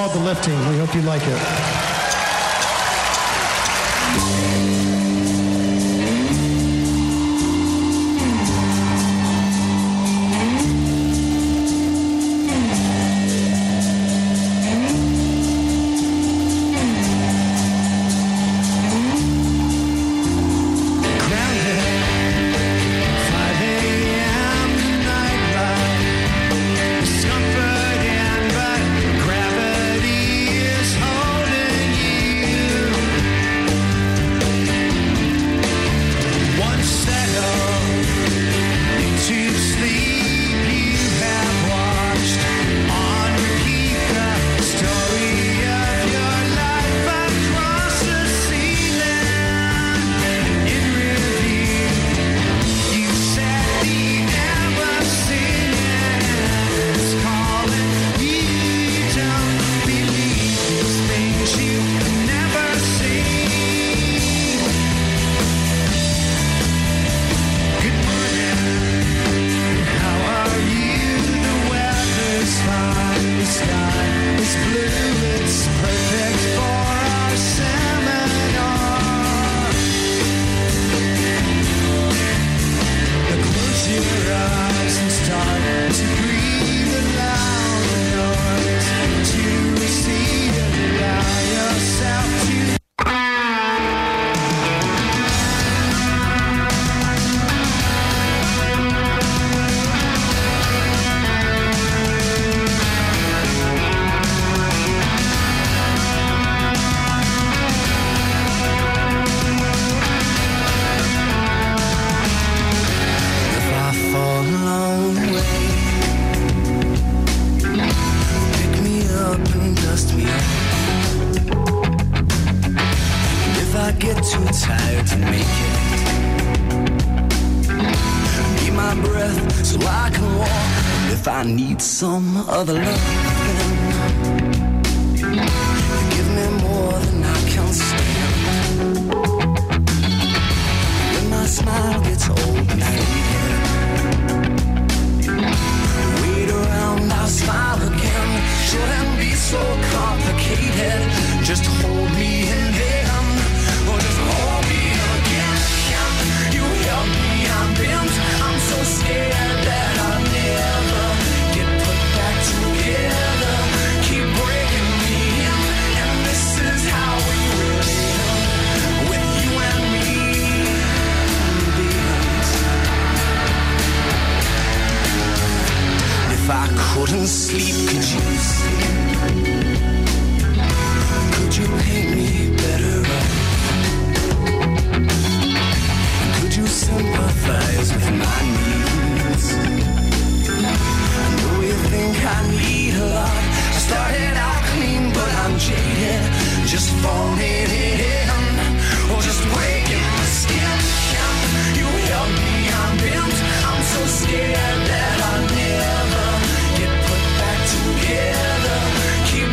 called The Lifting. We hope you like it. Some other love. You give me more than I can stand. When my smile gets old and faded, wait around, I'll smile again. Shouldn't be so complicated. Just hold me in hand, or just hold me again. You help me, I'm bent. I'm so scared that I'll never together, keep breaking me in, and this is how we really end, with you and me, if I couldn't sleep, could you sleep? Could you paint me better up? Could you sympathize with my needs? You think I need a lot. I started out clean, but I'm jaded. Just falling in, or just breaking my skin. You help me, I'm bent. I'm so scared that I'll never get put back together. Keep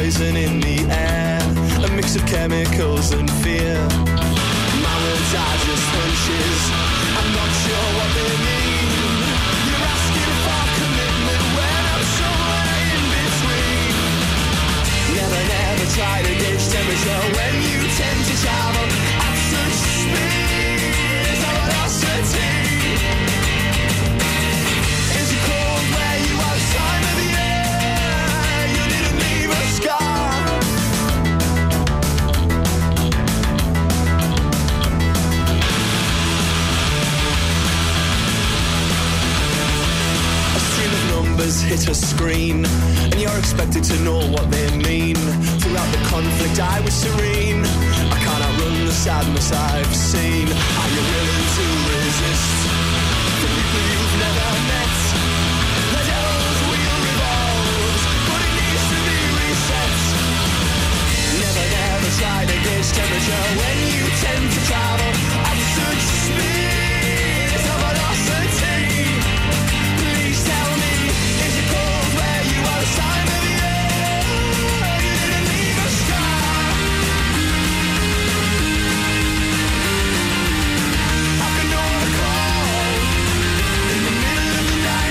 poison in the air, a mix of chemicals and fear. My words are just hunches, I'm not sure what they mean. You're asking for commitment when I'm somewhere in between. Never try to gauge temperature when you tend to travel at such speed. Is that velocity? Is it cold where you are this time of the year? You didn't leave a scar. A stream of numbers hit a screen, and you're expected to know what they mean. Throughout the conflict I was serene. I can't outrun the sadness I've seen. Are you willing to resist the people you've never met? The devil's wheel revolves, but it needs to be reset. Never try to gauge temperature when you tend to travel at such speed. It's a velocity. Please tell me, is it cold where you are this time of year? You didn't leave a scar. I can know the call in the middle of the night.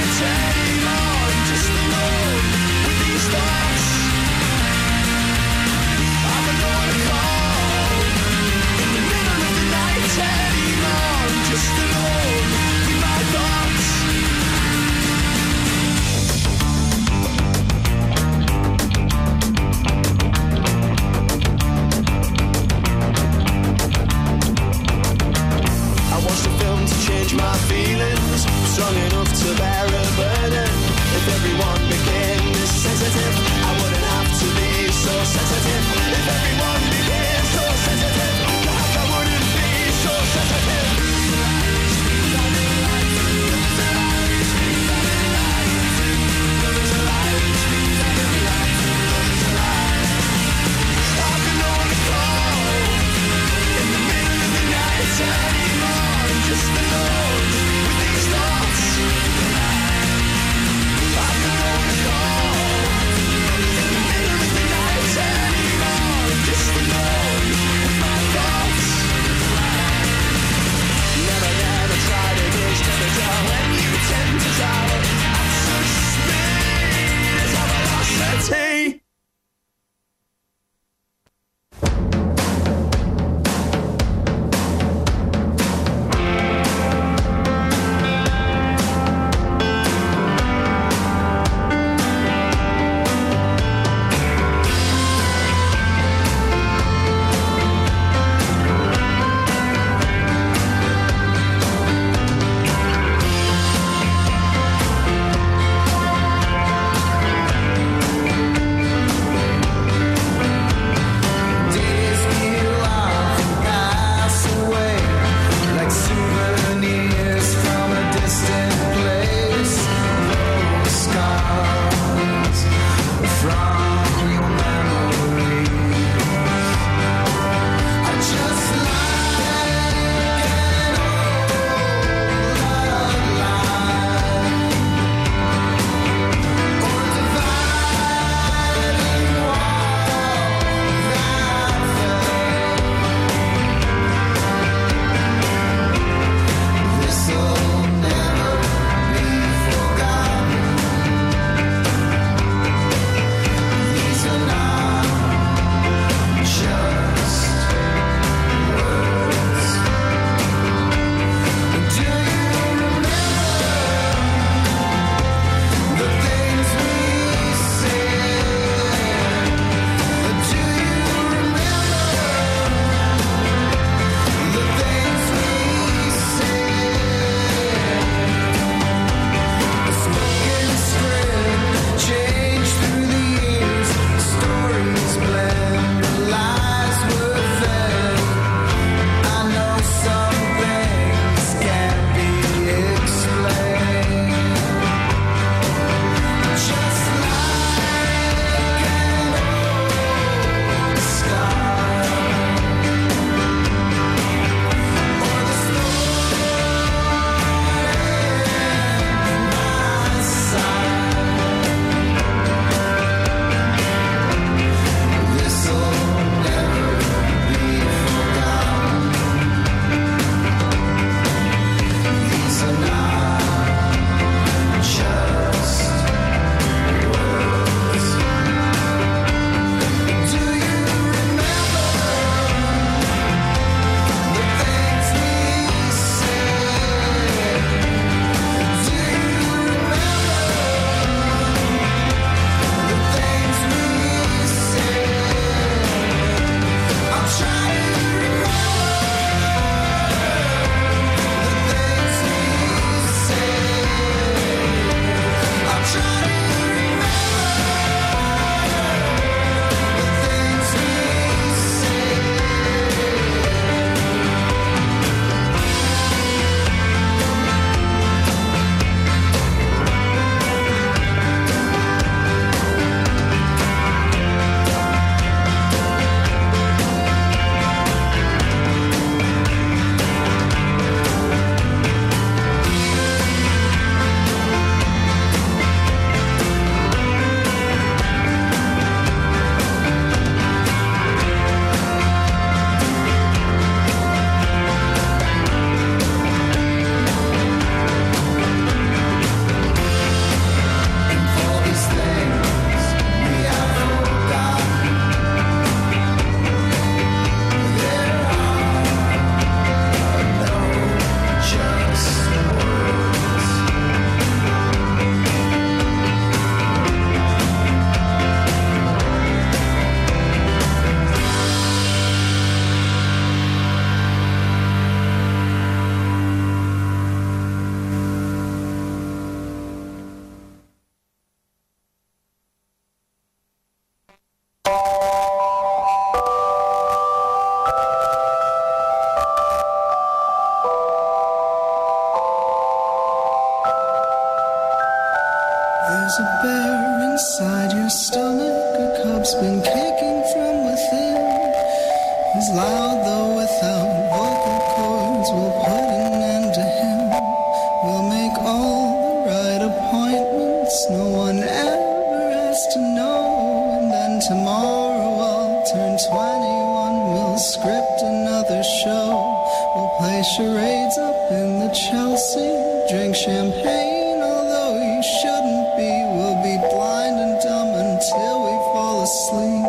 kicking from within is loud, though without vocal cords. We'll put an end to him. We'll make all the right appointments. No one ever has to know. And then tomorrow I'll turn 21. We'll script another show. We'll play charades up in the Chelsea. Drink champagne, although you shouldn't be. We'll be blind and dumb until we fall asleep.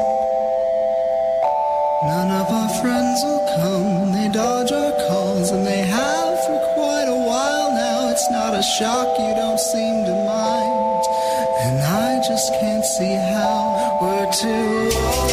None of our friends will come. They dodge our calls, and they have for quite a while now. It's not a shock, you don't seem to mind. And I just can't see how. We're too old.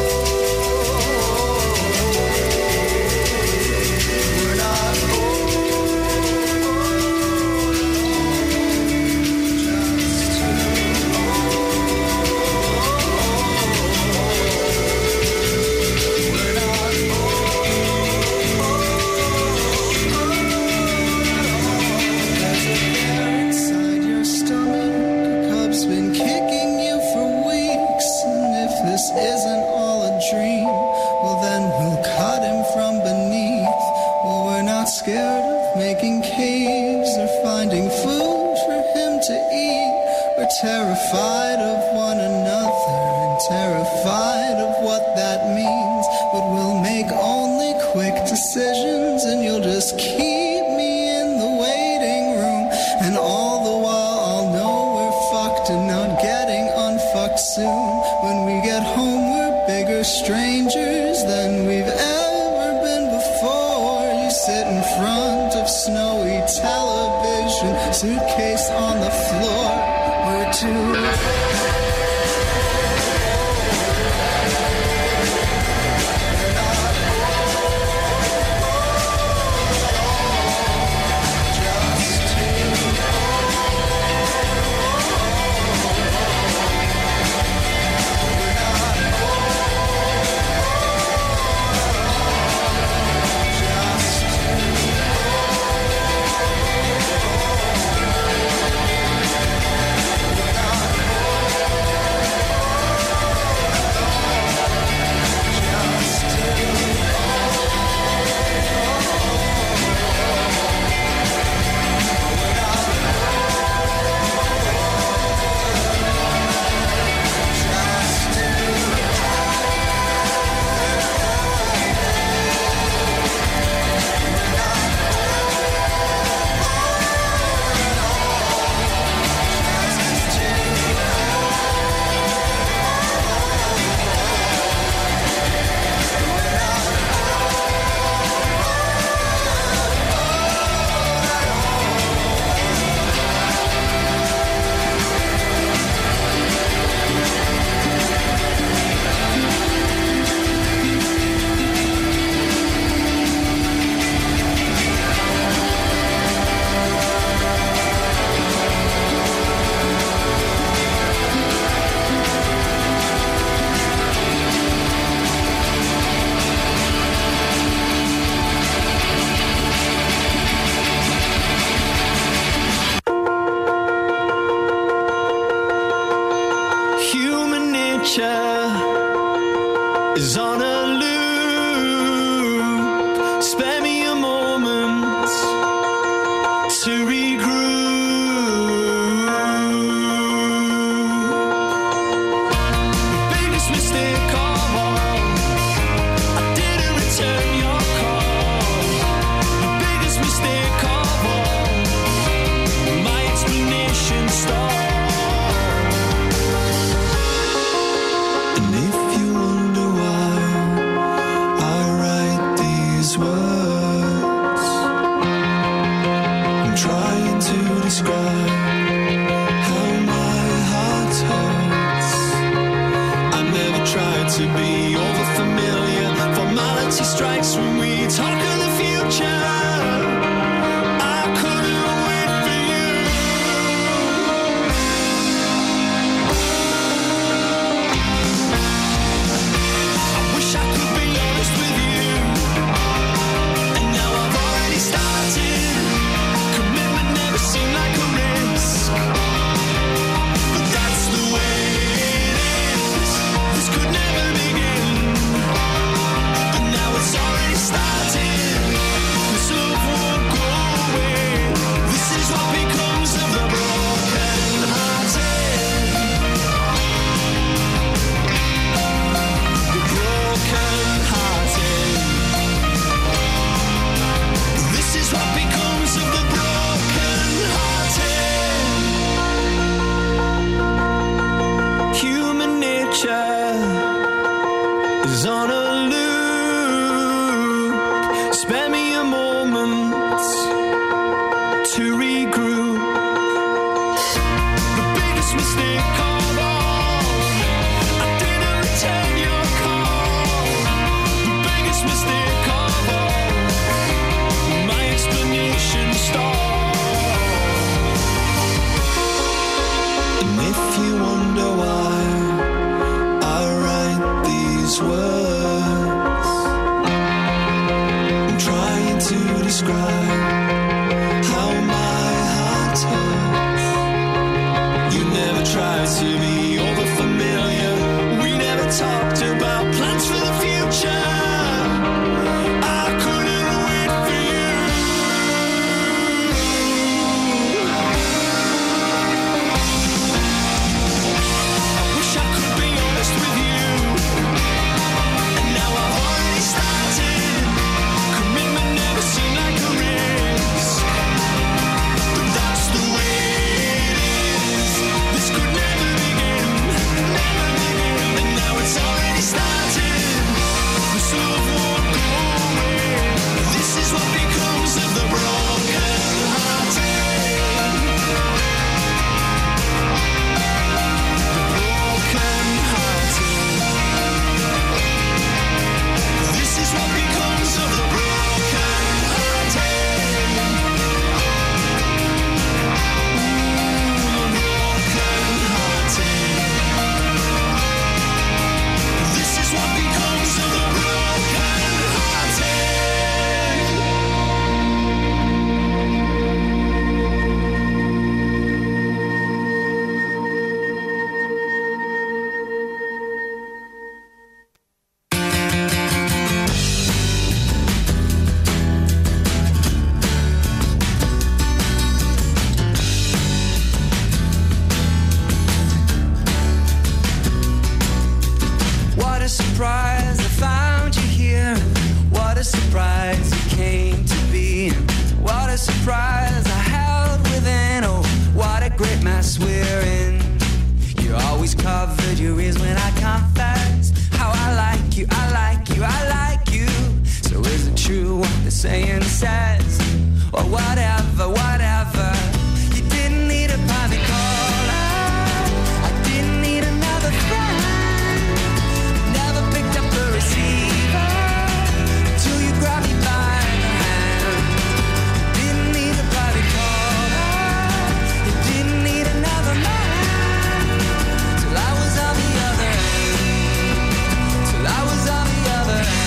Isn't all a dream? Well, then we'll cut him from beneath. Well, we're not scared of making caves or finding food for him to eat. We're terrified of one another and terrified of what that means. But we'll make only quick decisions, and you'll just keep me in the waiting room. And all the while I'll know we're fucked and not getting unfucked soon. When we get home, we're bigger strangers than we've ever been before. You sit in front of snowy television, suitcase on the floor. We're too is on a loop. Spare me a moment to regroup. Biggest mistake of all, I didn't return your call. The biggest mistake of all, my explanation stalled. To be over familiar, formality strikes when we talk of the future. I couldn't wait for you. I wish I could be honest with you, and now I've already started. Commitment never seemed like a risk, but that's the way it is. This could never is on a loop. Spare me a moment to regroup. The biggest mistake of all, I didn't return your call. The biggest mistake of all, my explanation stalled. And if you wonder why I write these words, I'm trying to describe how my heart hurts. You never tried to be over familiar. We never talked about plans for the future. I couldn't wait for you. I wish I could be honest with you, and now I've already started. Commitment never seemed like a risk, but that's the way it is. This could never begin, and now it's already started. This love won't go away. This is what becomes of the broken hearted. The broken hearted. This is what becomes of the broken hearted. Broken hearted. This is what becomes of the broken hearted. What a surprise I found you here. What a surprise you came to be. What a surprise I held within. Oh, what a great mess we're in. You always covered your ears when I confess how I like you, I like you, I like you. So is it true what the saying says? Or whatever, whatever. You didn't need a private caller. I didn't need another friend. Never picked up the receiver till you grabbed me by the hand. Didn't need a private caller. You didn't need another man. Till I was on the other end. Till I was on the other end.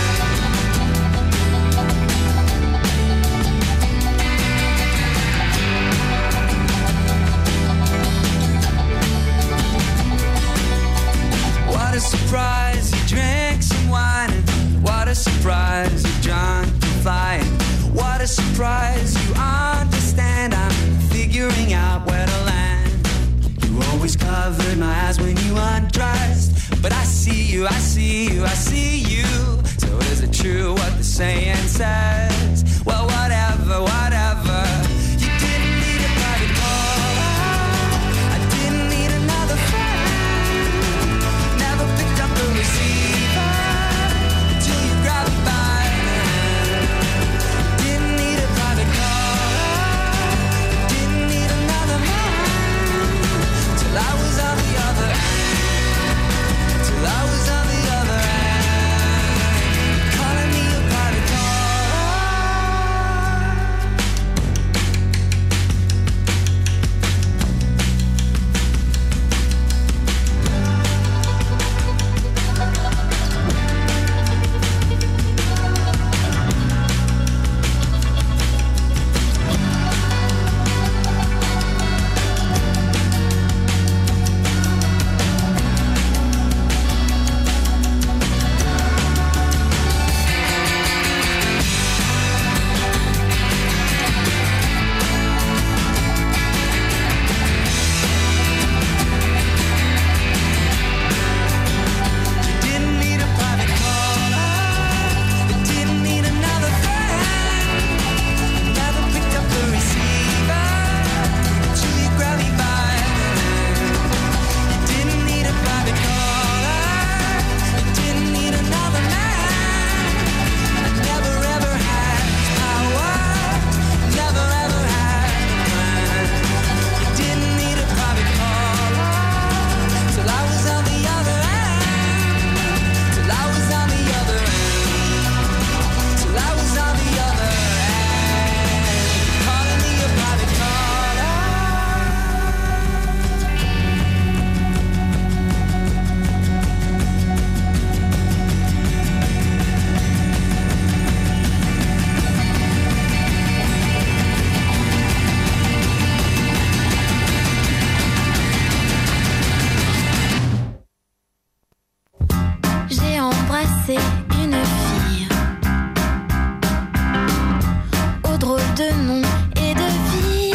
What a surprise you drank some wine, and what a surprise you drunk and flying. What a surprise you understand. I'm figuring out where to land. You always covered my eyes when you undressed, but I see you, I see you, I see you. So is it true what the saying says? Well, whatever, whatever. You didn't need a private caller. I didn't need another friend. Never picked up the receiver till you grabbed me by the hand. Didn't need a private caller. Didn't need another man. Till I was on the other end. Till I was on the other end. Calling me a private caller. embrassé une fille au drôle de nom et de vie.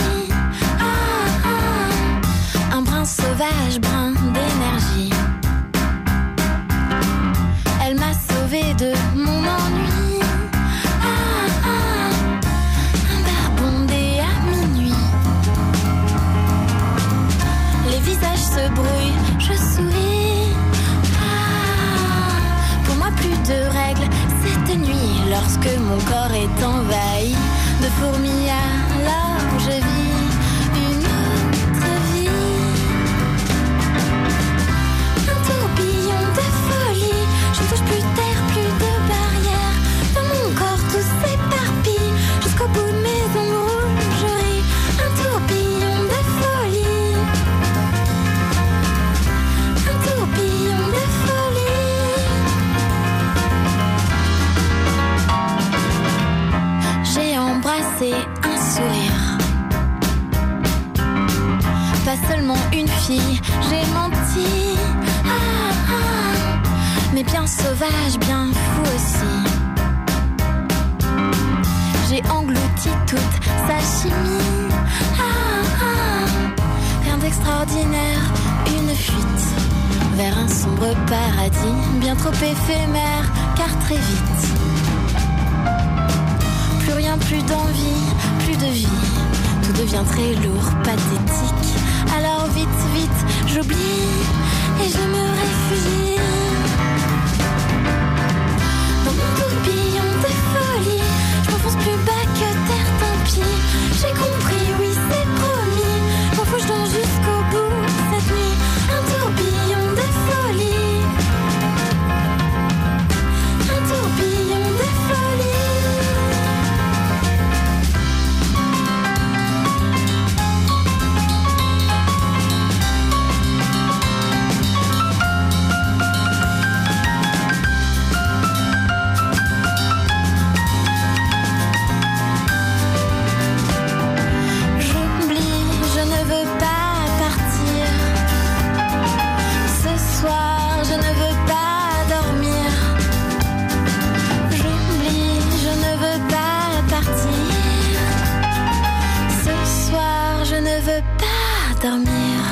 Un brin sauvage, brin d'énergie. Elle m'a sauvé de mon ennui. Un bar bondé à minuit. Les visages se brouillent, je souris. Pour moi plus de règles cette nuit. Lorsque mon corps est envahi de fourmis, alors je vis une autre vie. Un tourbillon de folie. Je ne touche plus terre, plus de barrières. Dans mon corps tout s'éparpille. Jusqu'au bout de mes ongles rougeries. Un tourbillon de folie. Un tourbillon de folie. J'ai embrassé un sourire. Pas seulement une fille, j'ai menti. Mais bien sauvage, bien fou aussi. J'ai englouti toute sa chimie. Rien d'extraordinaire, une fuite vers un sombre paradis, bien trop éphémère, car très vite. Plus rien, plus d'envie, plus de vie. Tout devient très lourd, pathétique. Alors vite, vite, j'oublie et je me réfugie. Dans mon tourbillon de folie, je m'enfonce plus bas que terre, tant pis. J'ai compris, oui c'est promis. M'en fous, donc jusqu'au bout cette nuit. Un tourbillon de folie. Un tourbillon de folie. Dormir.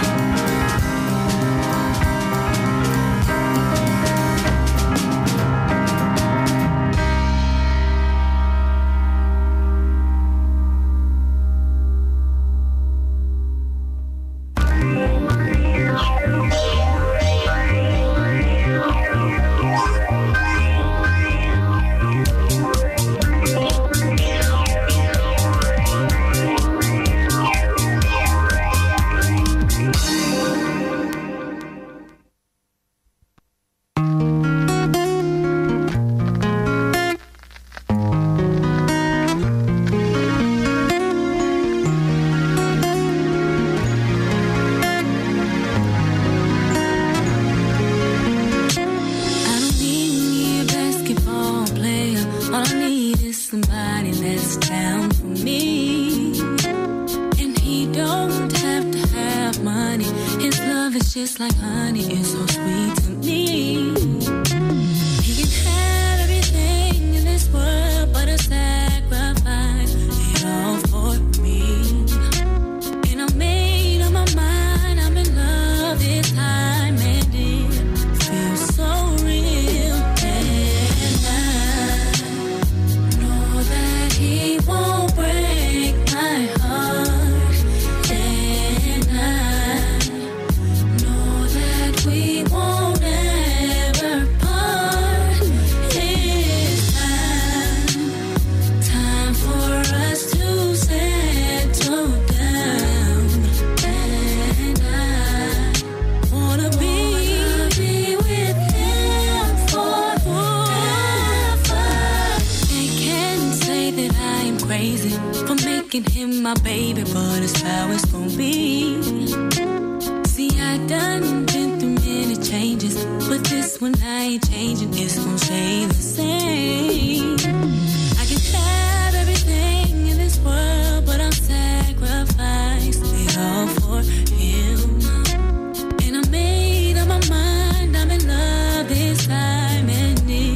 Just like honey, it's so sweet to me. He can have everything in this world, but a sacrifice it all for me. And I'm made up my mind, I'm in love this time, and it feels so real. And I know that he won't break my heart. We won't ever part. It's time for us to settle down. And I wanna be with him forever. They can say that I am crazy for making him my baby, but it's how it's gonna be. See, I done been through many changes, but this one I ain't changing, it's gon' stay the same. I can have everything in this world, but I'll sacrifice it all for him. And I made up my mind, I'm in love this time, and it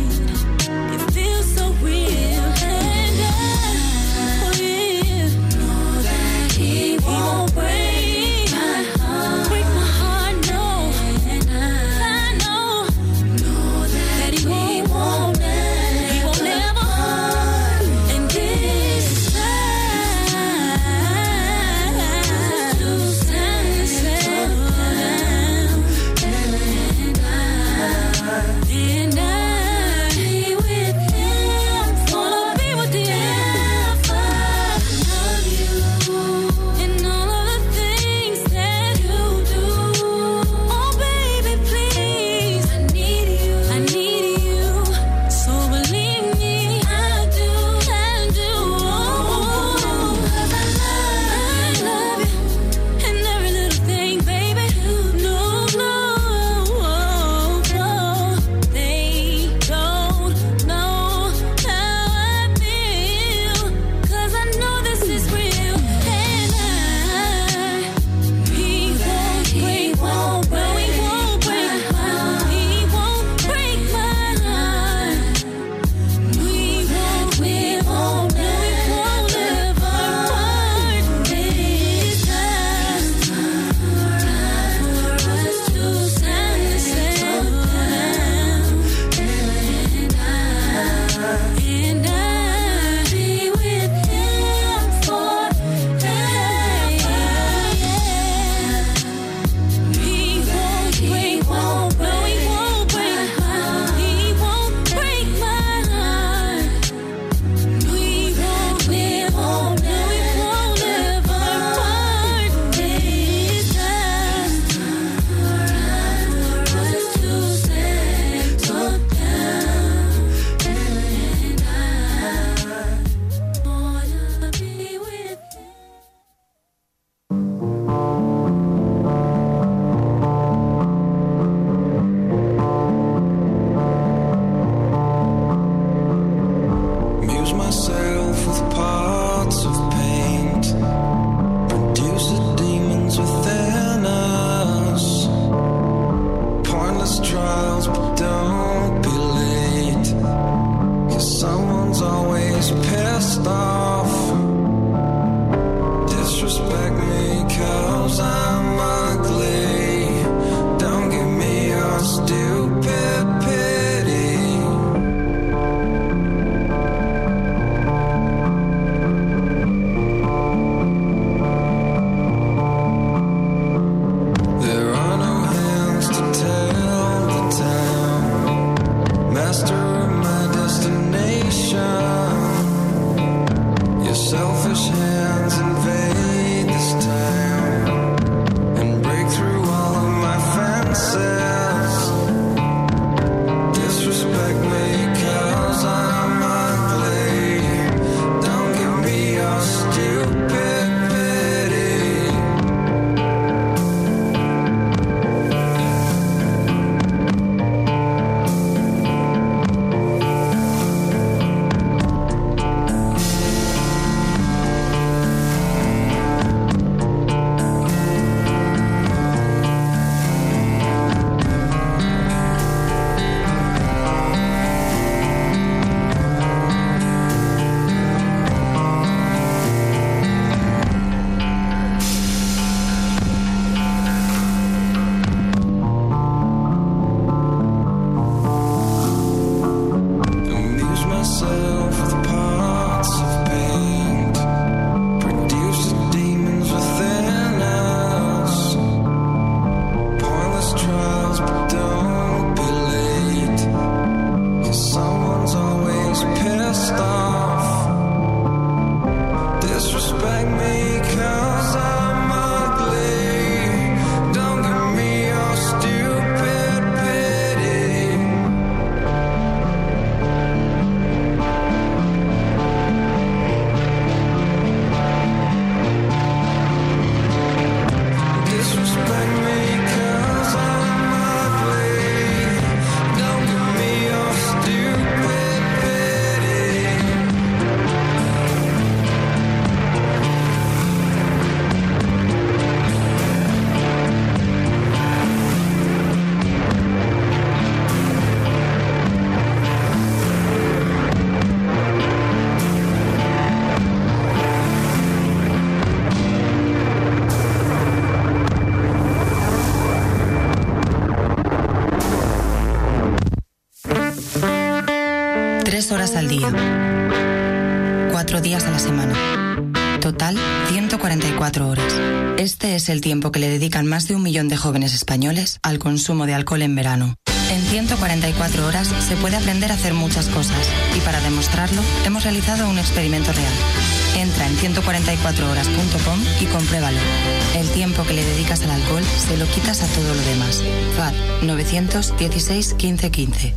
master of my destination. Your selfish hands invade this town and break through all of my fences. Disrespect me 'cause I'm ugly. Don't give me your stupid pity. Amuse myself with parts of paint. Produce the demons within us. Pointless trials, but don't be late. 'Cause someone's always pissed off. Disrespect me 'cause I'm ugly. Don't give me your stupid pity. Disrespect me 'cause I'm ugly. Don't give me your stupid pity. Tres horas al día, 4 días a la semana. Total, 144 horas. Este es el tiempo que le dedican más de 1 millón de jóvenes españoles al consumo de alcohol en verano. En 144 horas se puede aprender a hacer muchas cosas y para demostrarlo hemos realizado un experimento real. Entra en 144horas.com y compruébalo. El tiempo que le dedicas al alcohol se lo quitas a todo lo demás. FAD 916 15 15.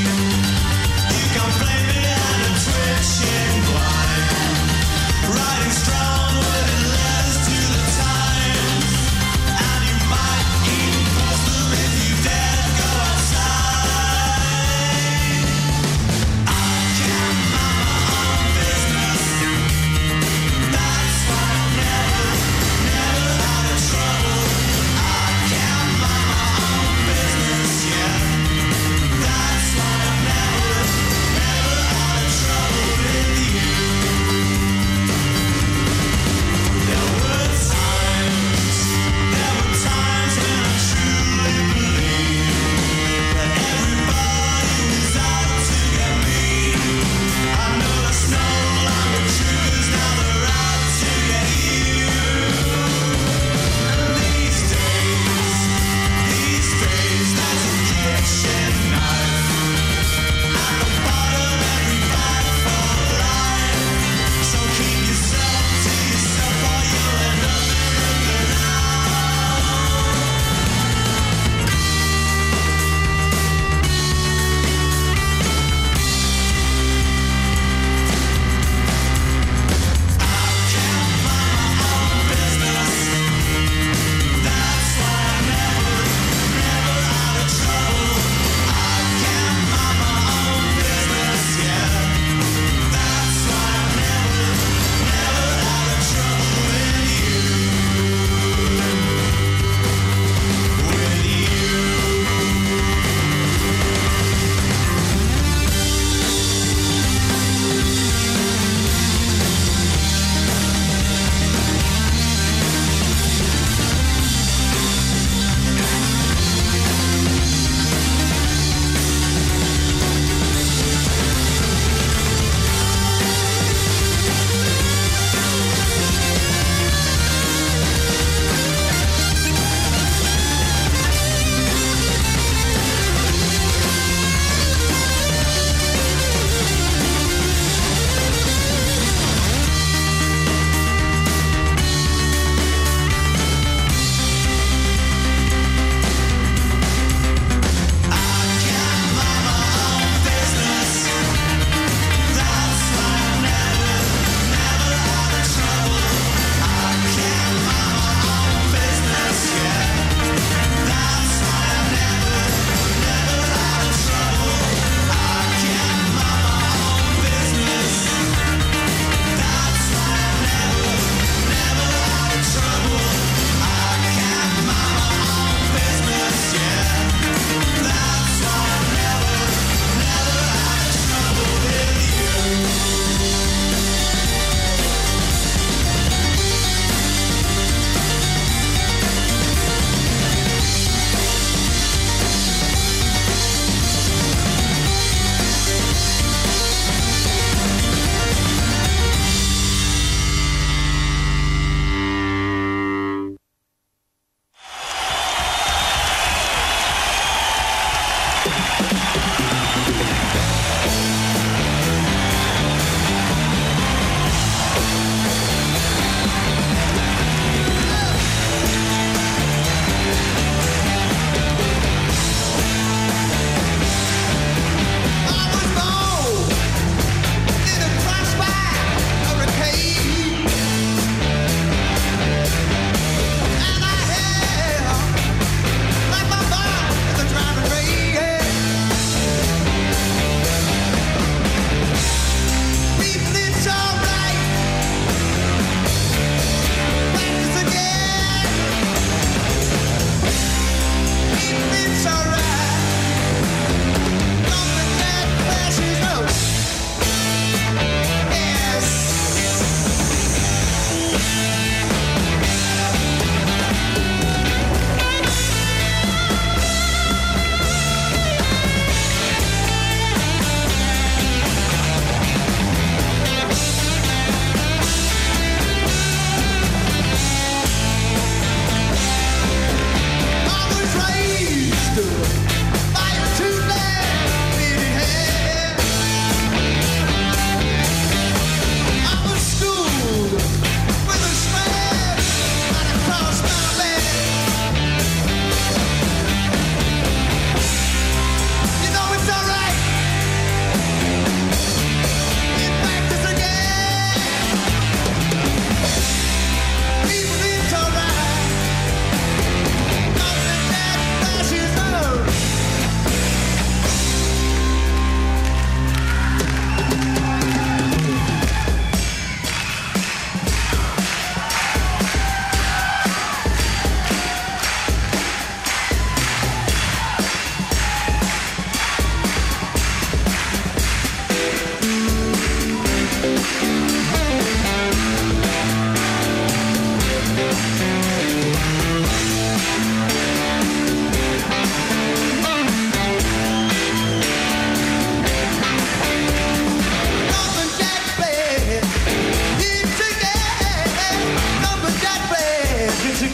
Writing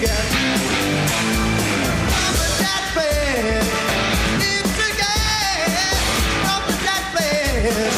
get. From the jackbed, need to get from the jackbed.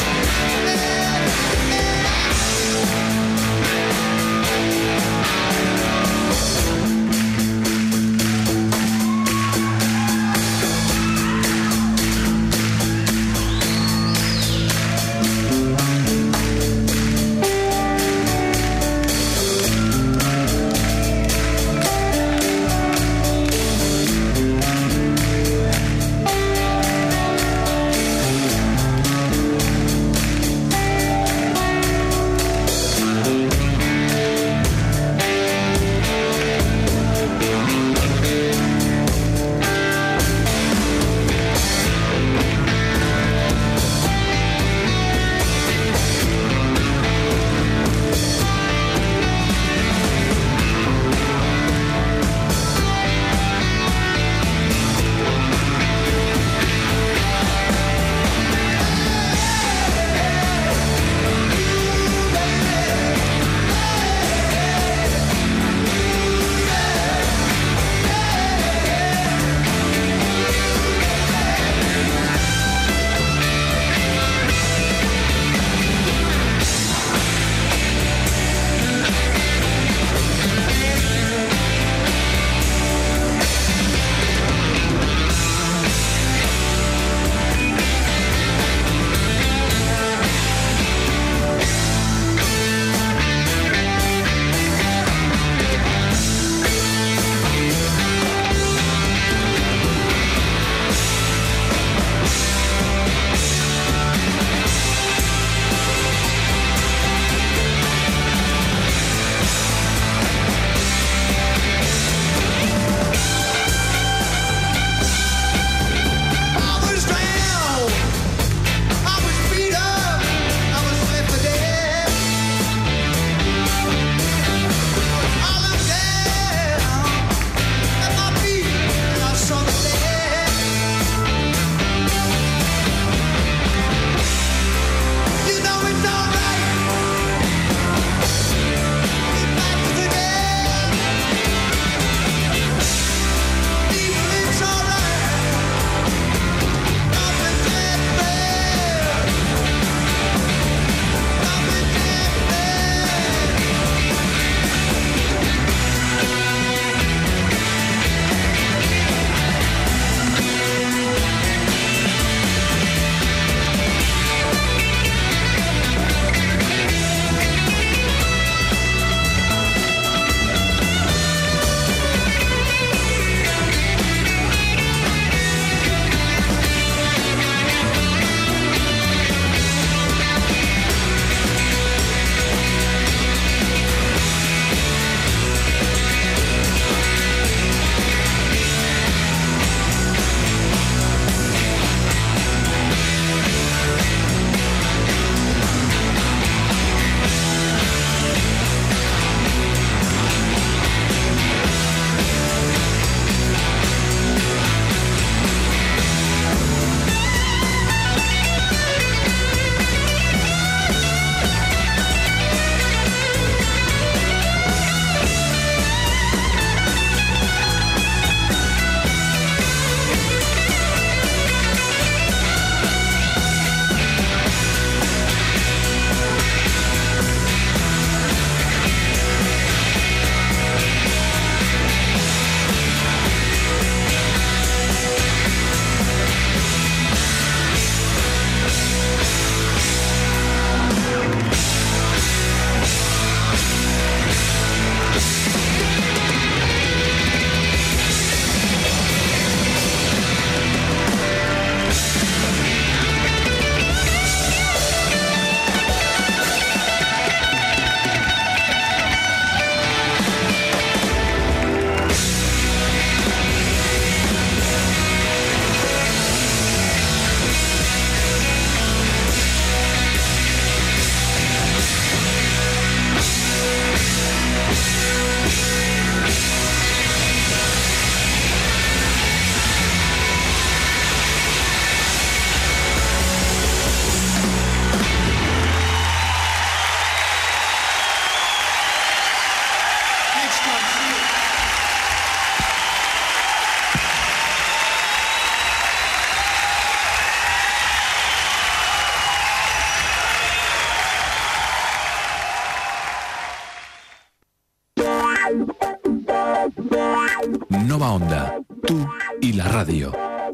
Nova Onda, tú y la radio,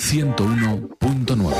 101.9.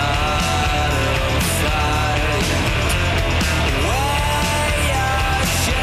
Start a fire. Where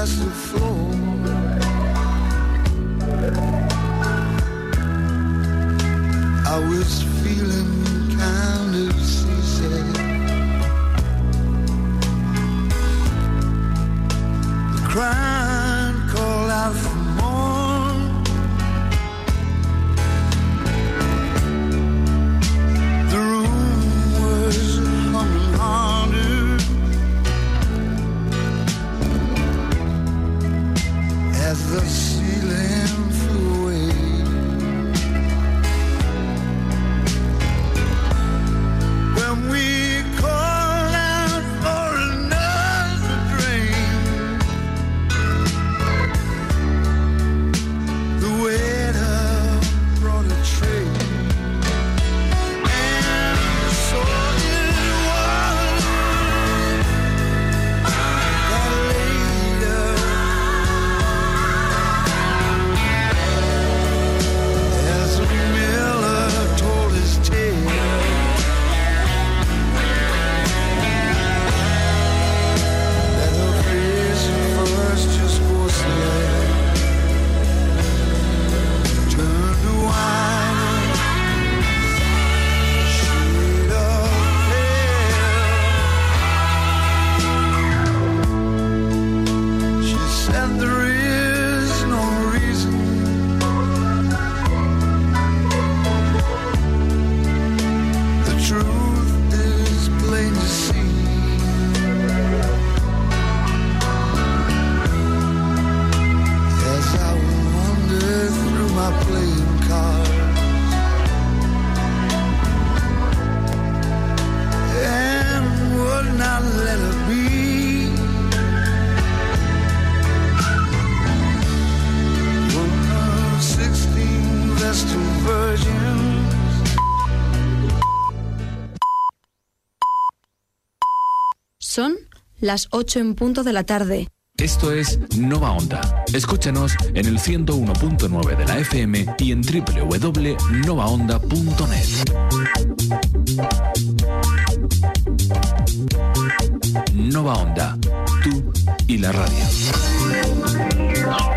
across the floor. I was feeling kind of seasick. The crying called out for more. The room was humming harder as the ceiling flew away. When we call out for another drink, the waiter brought a tray, and so did one that later, as Miller told his tale, that the face first just was there, turned to wine, shade of pale. She said there is no reason the truth is plain to see. As I wandered through my playing cards and would not let her be, one of 16 vestal virgins. Son las 8 en punto de la tarde. Esto es Nova Onda. Escúchanos en el 101.9 de la FM y en www.novaonda.net. Nova Onda, tú y la radio.